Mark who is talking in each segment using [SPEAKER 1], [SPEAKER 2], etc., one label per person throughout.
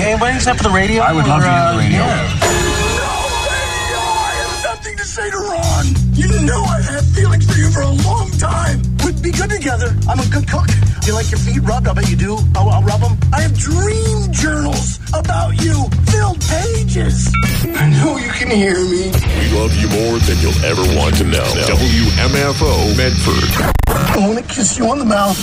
[SPEAKER 1] anybody except for the radio?
[SPEAKER 2] I would love to hear the radio.
[SPEAKER 1] Yeah.
[SPEAKER 3] I have something to say to Ron. You know I've had feelings for you for a long time. We'd be good together. I'm a good cook. Do you like your feet rubbed? I bet you do. I'll rub them. I have dream journals about you. Filled pages. I know you can hear me.
[SPEAKER 4] We love you more than you'll ever want to know. WMFO Medford.
[SPEAKER 3] I want to kiss you on the mouth.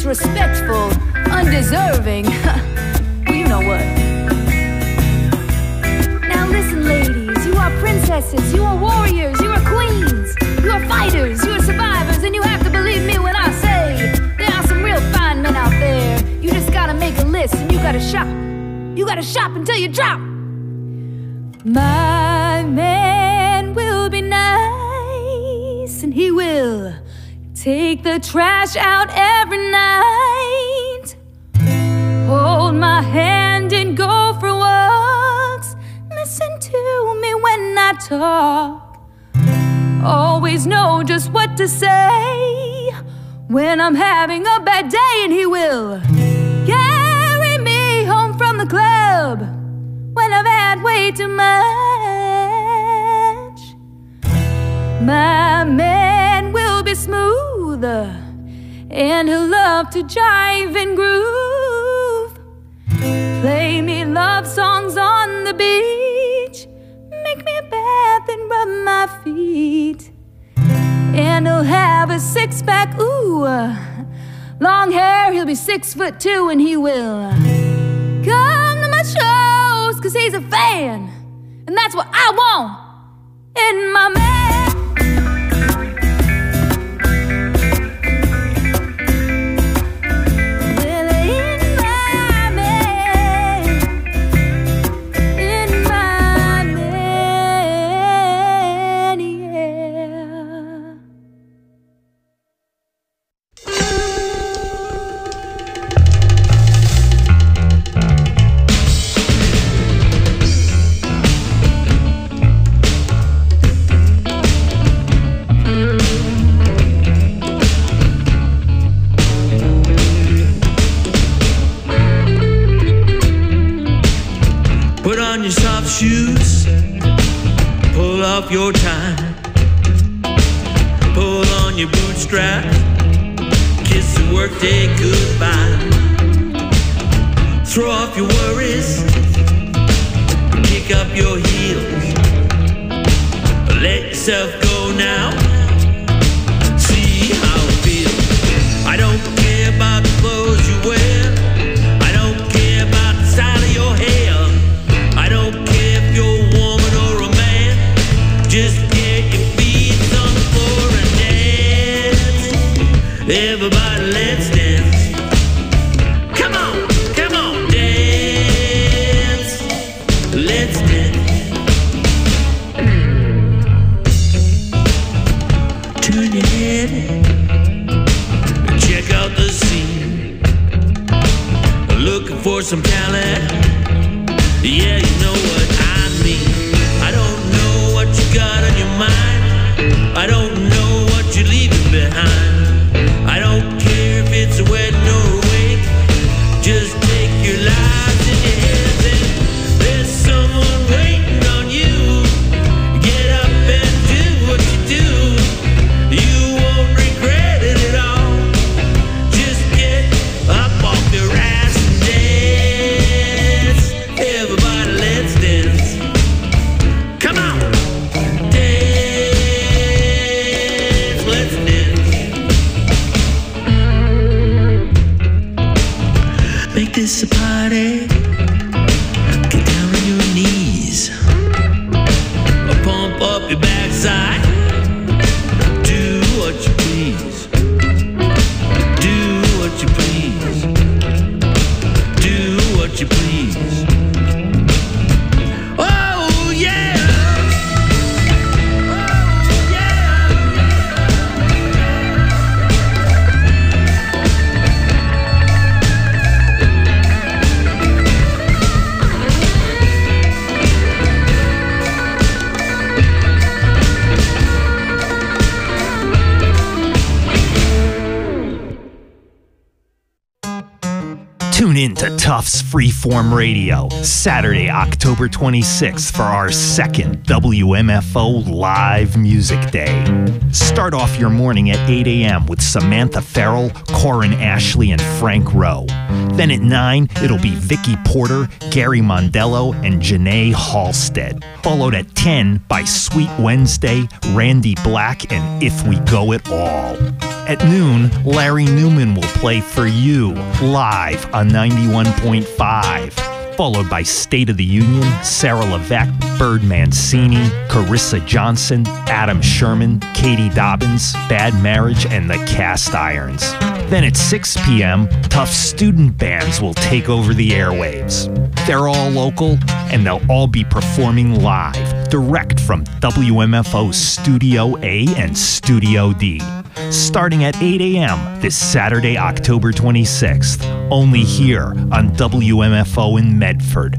[SPEAKER 1] disrespectful, undeserving. Well, you know what? Now listen, ladies, you are princesses, you are warriors, you are queens, you are fighters, you are survivors, and you have to believe me when I say there are some real fine men out there. You just gotta make a list and you gotta shop. You gotta shop until you drop. My man will be nice, and he will take the trash out every night, hold my hand and go for walks, listen to me when I talk, always know just what to say when I'm having a bad day, and he will carry me home from the club when I've had way too much. My man will be smooth, and he'll love to jive and groove, play me love songs on the beach, make me a bath and rub my feet, and he'll have a six-pack, ooh, long hair, he'll be 6'2", and he will come to my shows, 'cause he's a fan, and that's what I want in my man.
[SPEAKER 2] Shoes, pull off your tie, pull on your bootstraps, kiss the workday goodbye, throw off your worries, kick up your heels, let yourself go now, see how it feels. I don't care about the clothes you wear, I don't care about the style of your hair, I don't care if you're a woman or a man, just get your feet on the floor and dance. Everybody, let's dance. Come on, dance. Let's dance. Turn your head and check out the scene. Looking for some talent. Yeah, you know what I mean. I don't know what you got on your mind, I don't know what you're leaving behind, I don't care if it's a wedding or a wake, just take your lives in your hands and there's someone waiting on you. Get up and do what you do, you won't regret it at all. Just get up off your ass and dance. Everybody, let's dance. Come on, dance, let's dance. Make this a party. Get down on your knees, pump up your backside. Do what you please. Do what you please. Do what you please.
[SPEAKER 5] Tune in to Tufts Freeform Radio, Saturday, October 26th for our second WMFO Live Music Day. Start off your morning at 8 a.m. with Samantha Farrell, Corin Ashley, and Frank Rowe. Then at 9, it'll be Vicky Porter, Gary Mondello, and Janae Halstead. Followed at 10 by Sweet Wednesday, Randy Black, and If We Go At All. At noon, Larry Newman will play For You live on 91.5. Followed by State of the Union, Sarah Levesque, Bird Mancini, Carissa Johnson, Adam Sherman, Katie Dobbins, Bad Marriage, and the Cast Irons. Then at 6 p.m., tough student bands will take over the airwaves. They're all local, and they'll all be performing live, direct from WMFO's Studio A and Studio D. Starting at 8 a.m. this Saturday, October 26th, only here on WMFO in Medford.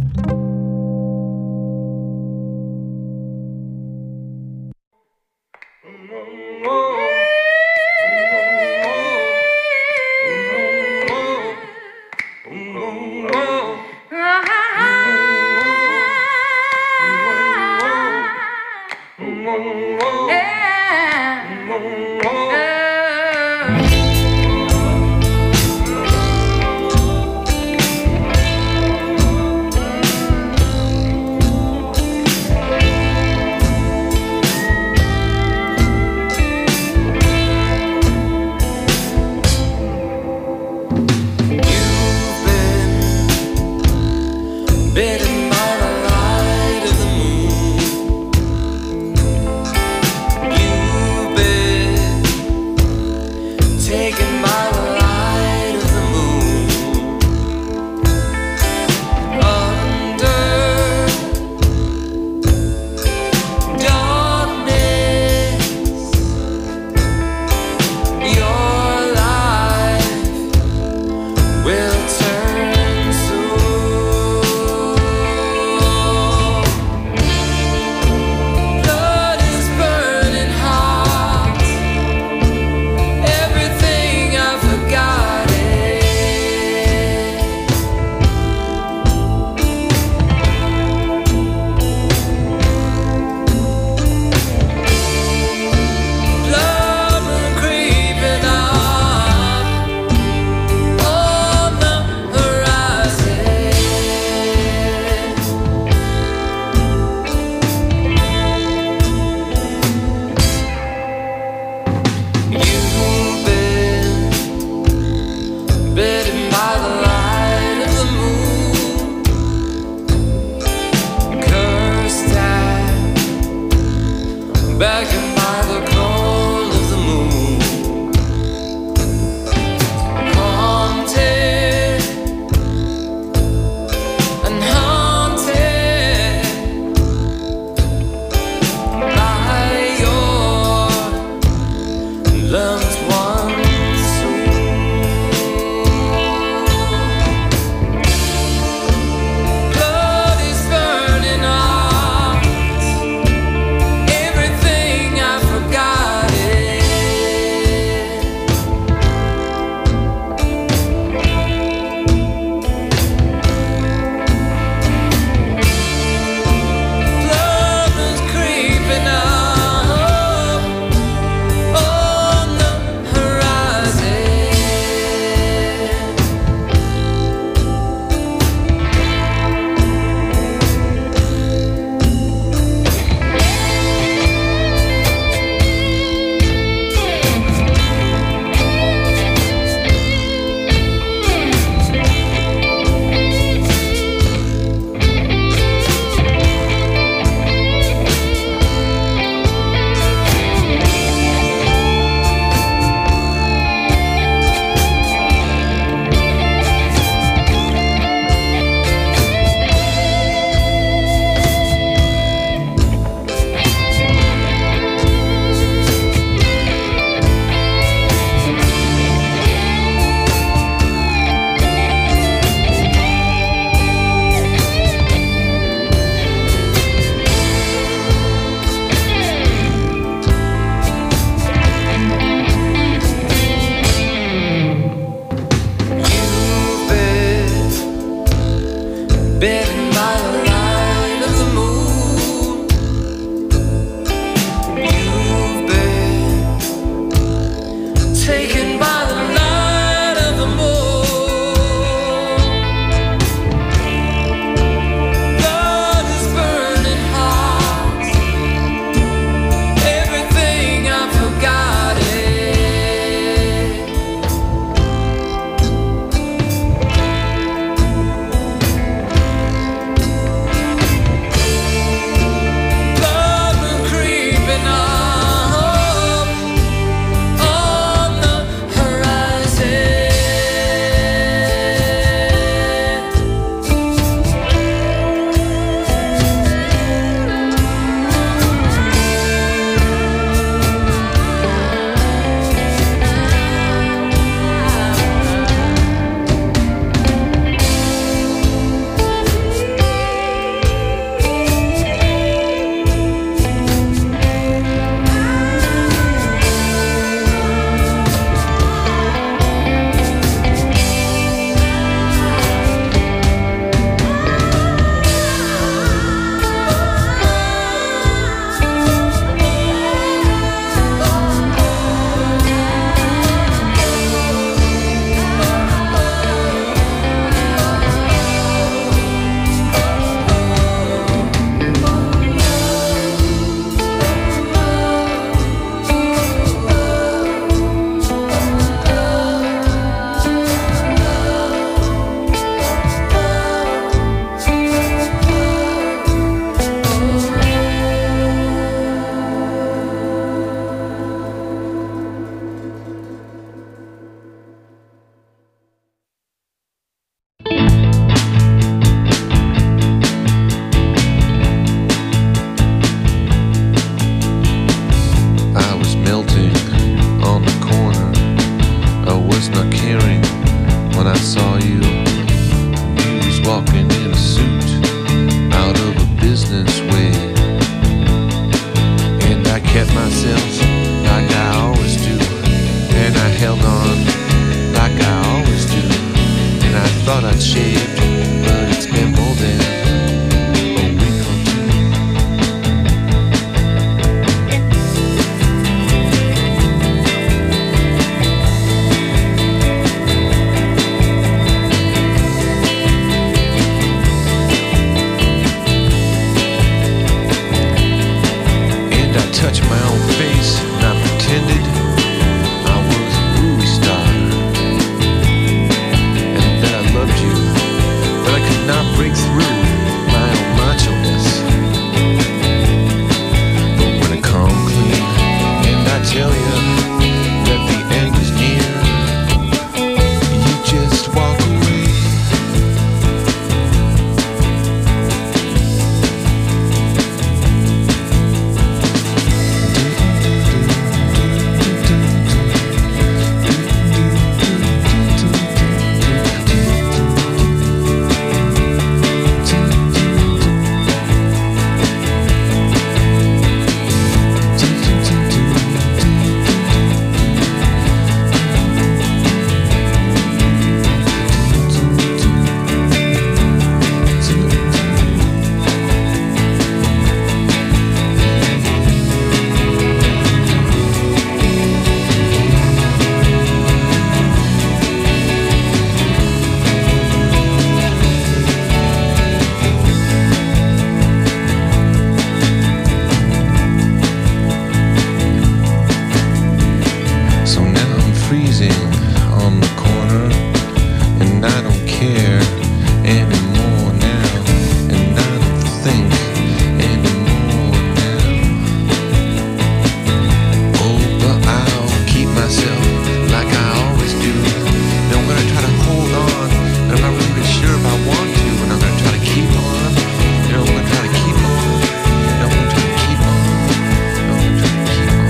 [SPEAKER 6] I held on like I always do, and I thought I'd shaved, but it's been more than a week or two. And I touched my own face, and I pretended I was a movie star, and that I loved you, but I could not break through my own macho-ness. But when I come clean, and I tell you that the end is near, you just walk away. So now I'm freezing on the corner, and I don't care anymore now, and I don't think anymore now. Oh, but I'll keep myself like I always do, and I'm gonna try to hold on, and I'm not really even sure if I want to, and I'm gonna try to keep on, and I'm gonna try to keep on, and I'm gonna try to keep on, and I'm gonna try to keep on.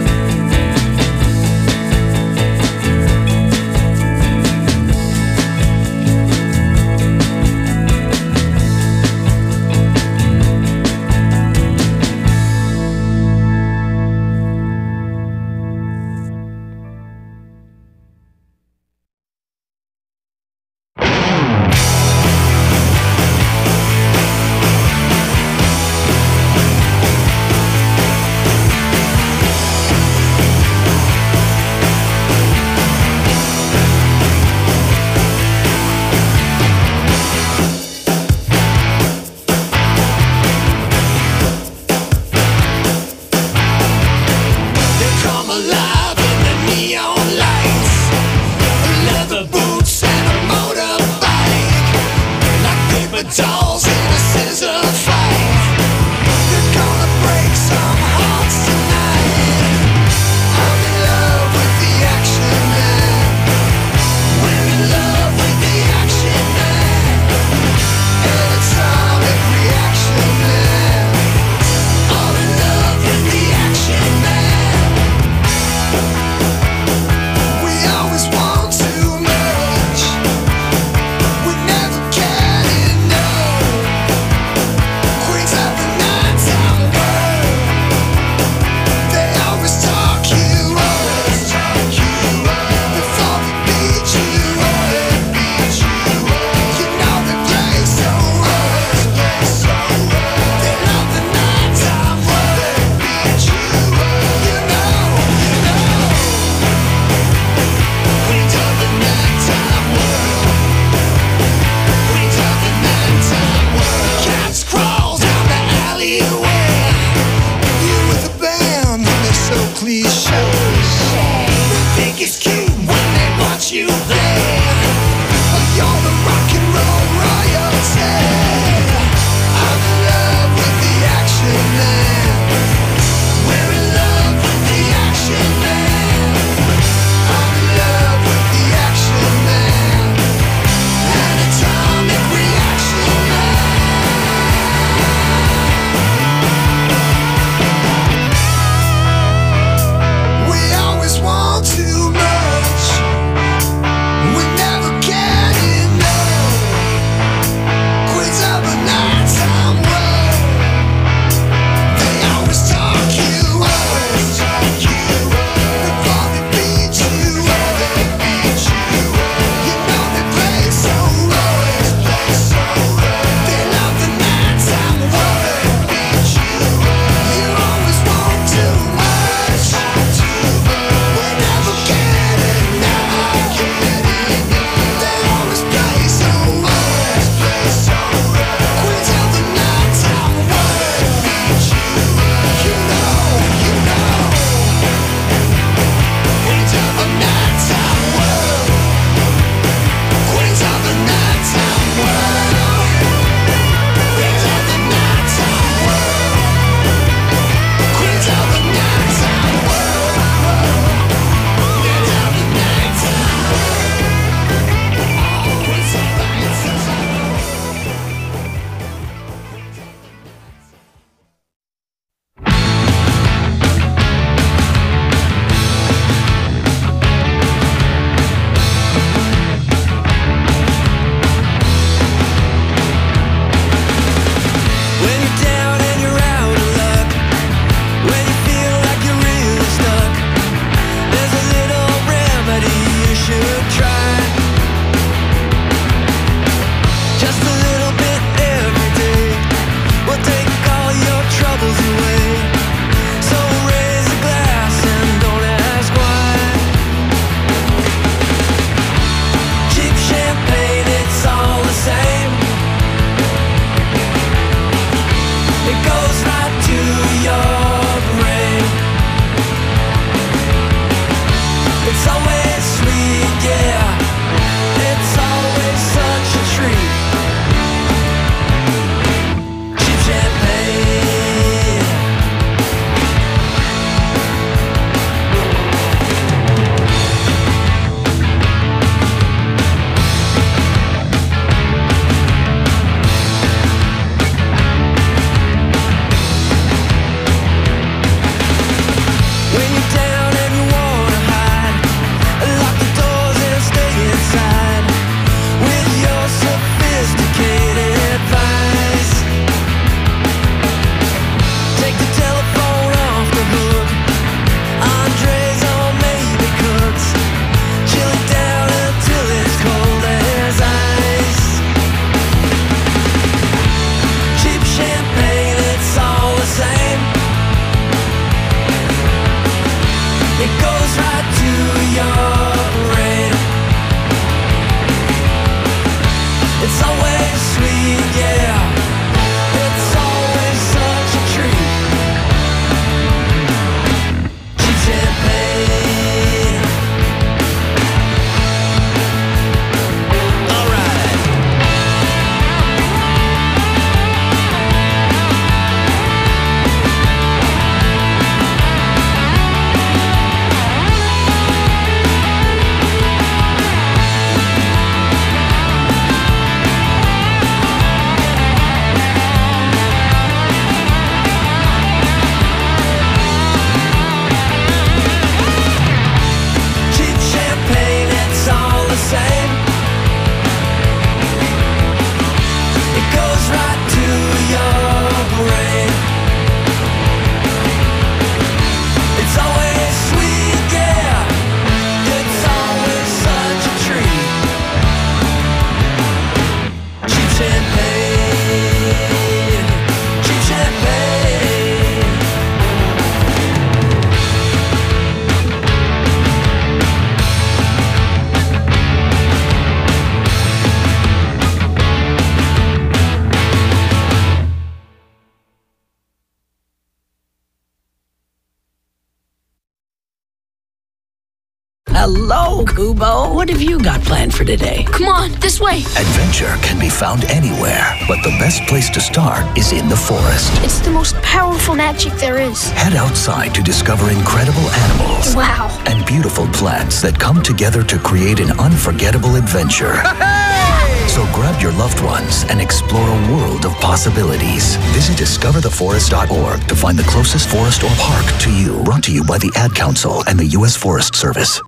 [SPEAKER 3] They come alive in the neon lights, leather boots and a motorbike, like paper dolls in a scissor fight. They're gonna break some hearts tonight. I'm in love with the action man. We're in love with the action man. Electronic reaction man. I'm in love with the action man. We always want too much. We never get enough. Queens of the nighttime world. They always talk you up before they beat you up. You know they play so rough. They love the nighttime world. You know. Queens of the nighttime world. Queens of the nighttime world. Cats crawl down the alleyway. You with a band, they're so cliche. They think it's cute when they watch you play. But you're the rock and roll royalty. I'm in love with the action man. We're in love with the action man. I'm in love with the action man. Anatomic reaction man. We always want too much.
[SPEAKER 7] It goes right to your brain. It's always sweet, yeah. It's always such a treat. Cheap champagne. All right. Cheap champagne, it's all the same. It goes right to your brain. It's always sweet, yeah. It's always such a treat. Cheap champagne. Cheap champagne.
[SPEAKER 8] Hello, Kubo. What have you got planned for today?
[SPEAKER 1] Come on, this way.
[SPEAKER 9] Adventure can be found anywhere, but the best place to start is in the forest.
[SPEAKER 1] It's the most powerful magic there is.
[SPEAKER 9] Head outside to discover incredible animals
[SPEAKER 1] Wow.
[SPEAKER 9] and beautiful plants that come together to create an unforgettable adventure. So grab your loved ones and explore a world of possibilities. Visit discovertheforest.org to find the closest forest or park to you. Brought to you by the Ad Council and the U.S. Forest Service.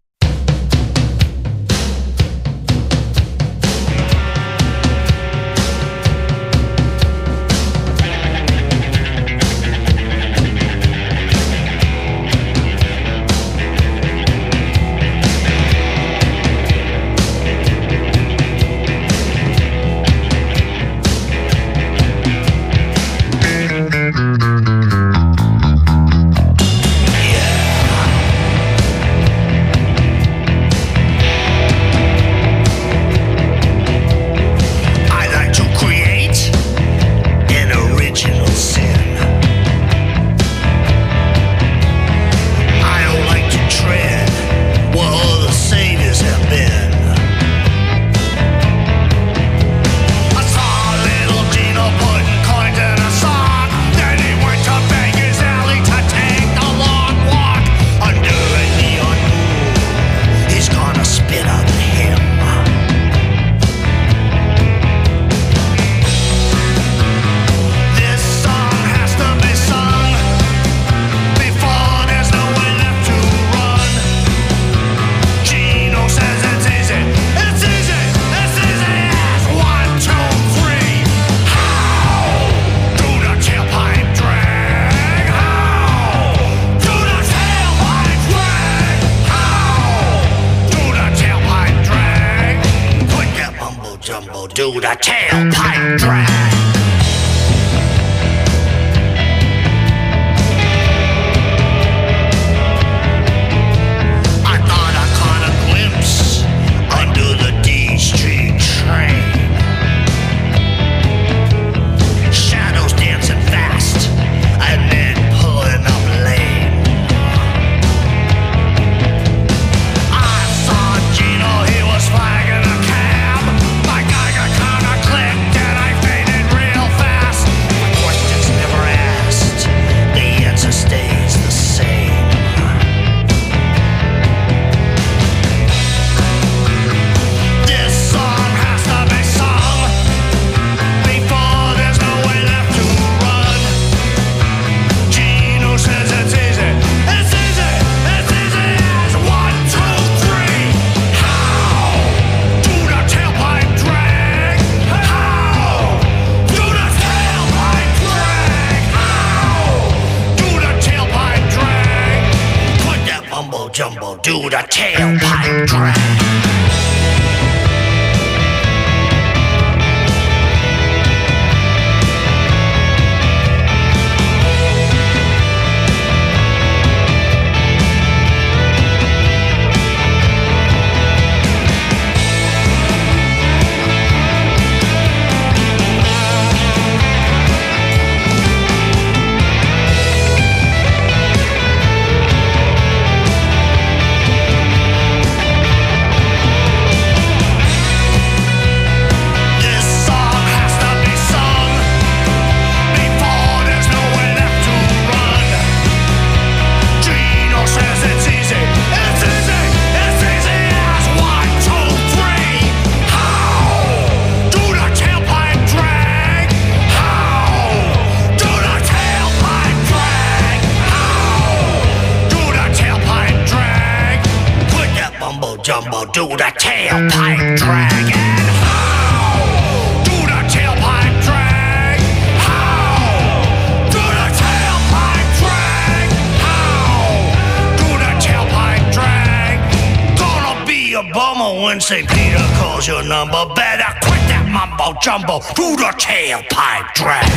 [SPEAKER 3] I like to create an original sin. I don't like to tread where other saviors have been. I saw little Gino putting coins in a sock. Then he went to Vegas Alley to take the long walk. Undoing the undoing, he's gonna spit on him. This song has to be sung before there's nowhere left to run. Gino says it's easy, it's easy, it's easy as 1, 2, 3. How do the tailpipe drag? How do the tailpipe drag? How do the tailpipe drag? Put that mumbo jumbo, do the tailpipe drag. I thought I caught a glimpse under the D Street train. Shadows dancing fast and then pulling up lame. I saw Gino, he was flagging a cab. My Geiger counter clicked and I faded real fast. My questions never asked, the answer stays the same. This song has to be sung before there's no way left to run. Gino says it's easy, it's easy, it's easy as 1, 2, 3. How do the tailpipe drag? How do the tailpipe drag? How do the tailpipe drag? Put that mumbo jumbo, do the tailpipe drag. jumbo, do the tailpipe drag. And how? Do the tailpipe drag. How? Do the tailpipe drag. How? Do the tailpipe drag. Gonna be a bummer when St. Peter calls your number. Better quit that mumbo jumbo, do the tailpipe drag.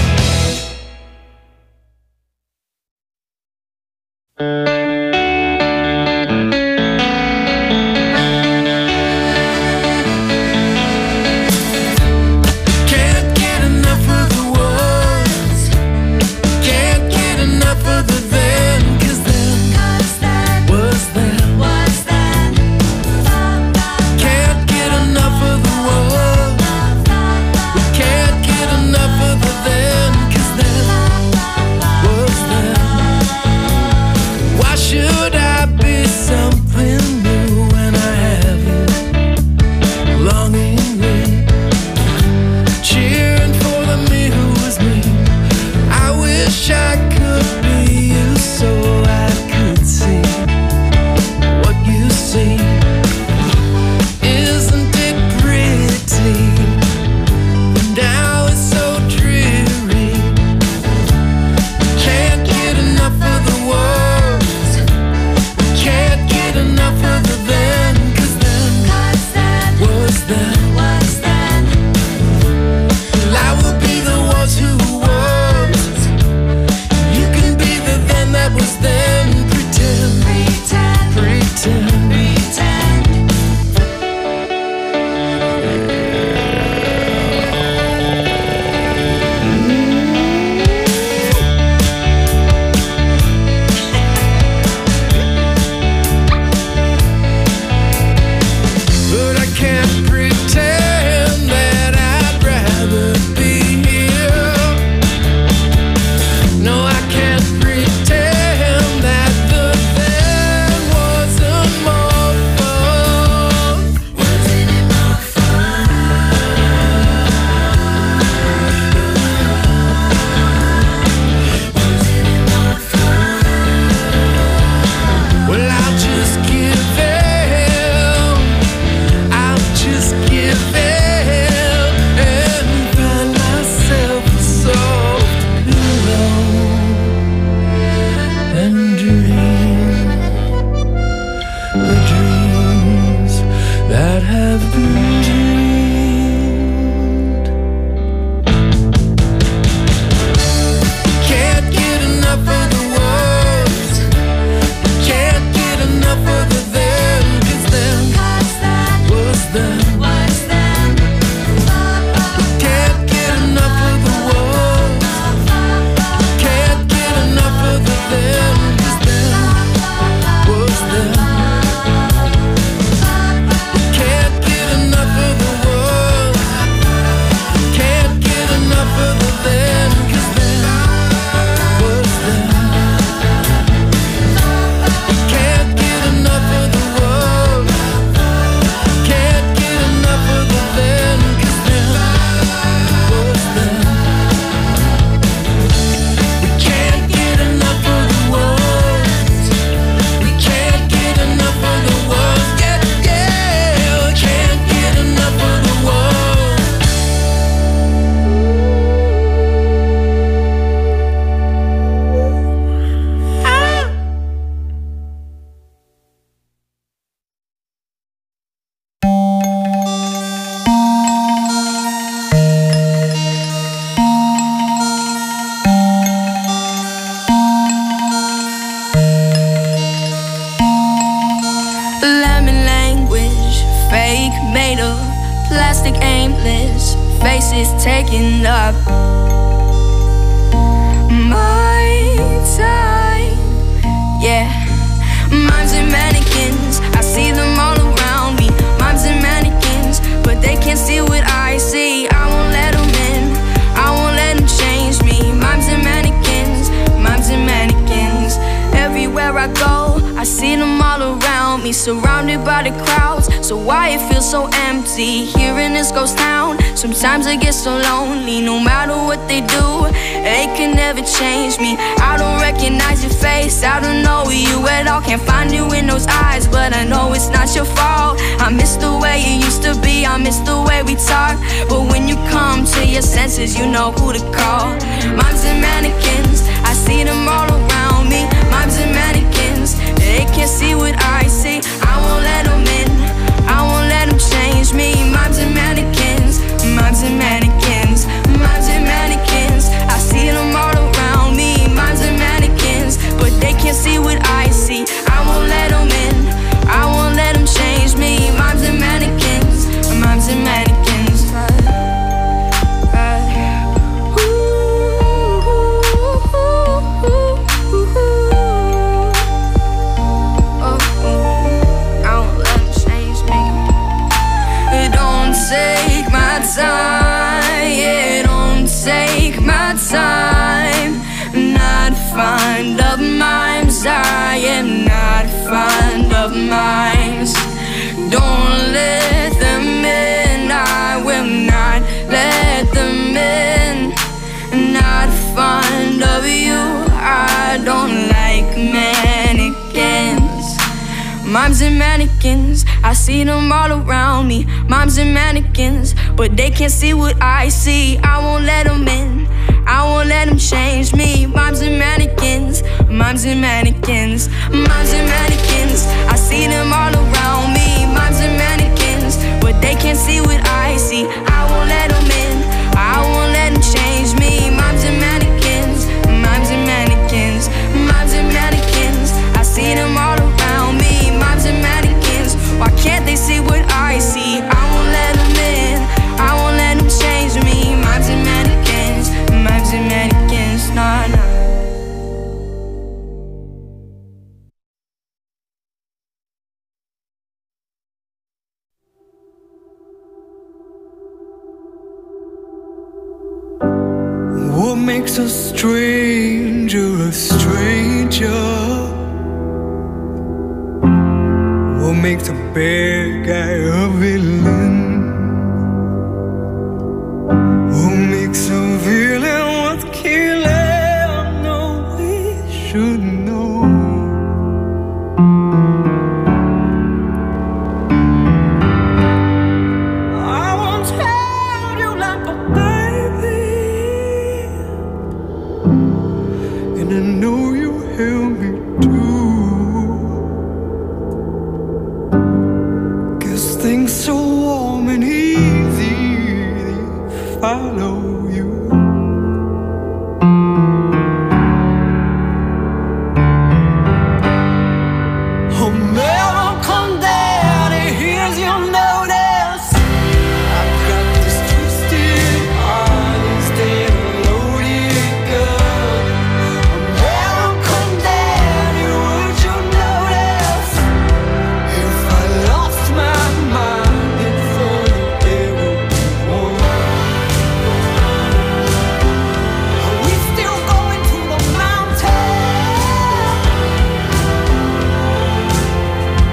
[SPEAKER 10] plastic aimless, faces taking up my time. Yeah, mimes and mannequins, I see them all around me. Mimes and mannequins, but they can't see what I see. I won't let them in, I won't let them change me. Mimes and mannequins, mimes and mannequins. Everywhere I go, I see them all around me, surrounded by the crowds. So why it feels so empty here in this ghost town? Sometimes I get so lonely, no matter what they do, they can never change me. I don't recognize your face, I don't know you at all. Can't find you in those eyes, but I know it's not your fault. I miss the way it used to be, I miss the way we talk. But when you come to your senses, you know who to call. Mimes and mannequins, I see them all around me. Mimes and mannequins, they can't see what I see. I won't let them in, I won't let them change me. Mimes and mannequins, mimes and mannequins, mimes and mannequins, I see them all around me. Mimes and mannequins, but they can't see what I see. I won't let them in, I won't let them change me. Mimes and mannequins, mimes and mannequins. Take my time, yeah, don't take my time. Not fond of mimes, I am not fond of mimes. Don't let them in, I will not let them in. Not fond of you, I don't like mannequins. Mimes and mannequins, I see them all around me. Mimes and mannequins, but they can't see what I see. I won't let them in, I won't let them change me. Mimes and mannequins, mimes and mannequins, mimes and mannequins, I see them all around me. Mimes and mannequins, but they can't see what I see. I won't let them in, I won't let them change me. Mimes and mannequins, mimes and mannequins, mimes and mannequins, I see them all around me. Mimes and mannequins, why can't they see what I see? I won't let them in, I won't let them change me. Mimes and mannequins, mimes and mannequins, nah, nah.
[SPEAKER 7] What makes a stranger a stranger? What makes a bad guy a villain? What makes a villain worth killing? No, we should know. I won't tell you like a baby, and I know you help me too. Things so warm and easy, they follow you. Oh, never come down, and here's your notice. I've got this twisted heart instead of loaded gun. Oh, never come down, and would you notice if I lost my mind before you ever won? Are we still going to the mountain?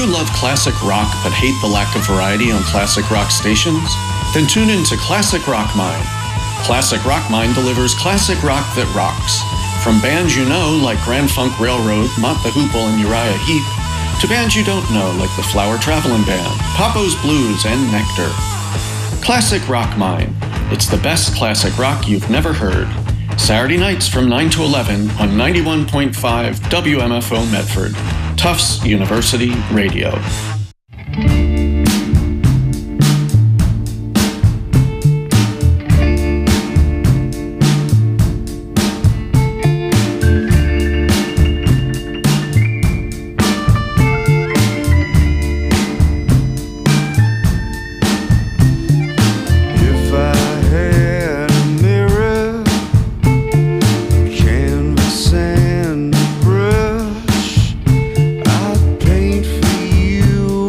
[SPEAKER 11] you love classic rock but hate the lack of variety on classic rock stations? Then tune in to Classic Rock Mine. Classic Rock Mine delivers classic rock that rocks. From bands you know, like Grand Funk Railroad, Mott the Hoople, and Uriah Heep, to bands you don't know, like the Flower Traveling Band, Papo's Blues, and Nectar. Classic Rock Mine. It's the best classic rock you've never heard. Saturday nights from 9 to 11 on 91.5 WMFO Medford, Tufts University Radio.
[SPEAKER 12] Canvas and brush, I'd paint for you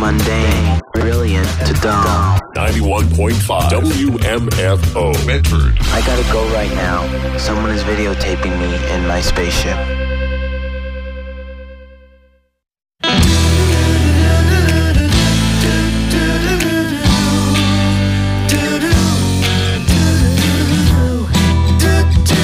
[SPEAKER 12] mundane, brilliant to dumb.
[SPEAKER 4] 91.5 WMFO Medford.
[SPEAKER 12] I gotta go right now. Someone is videotaping me in my spaceship.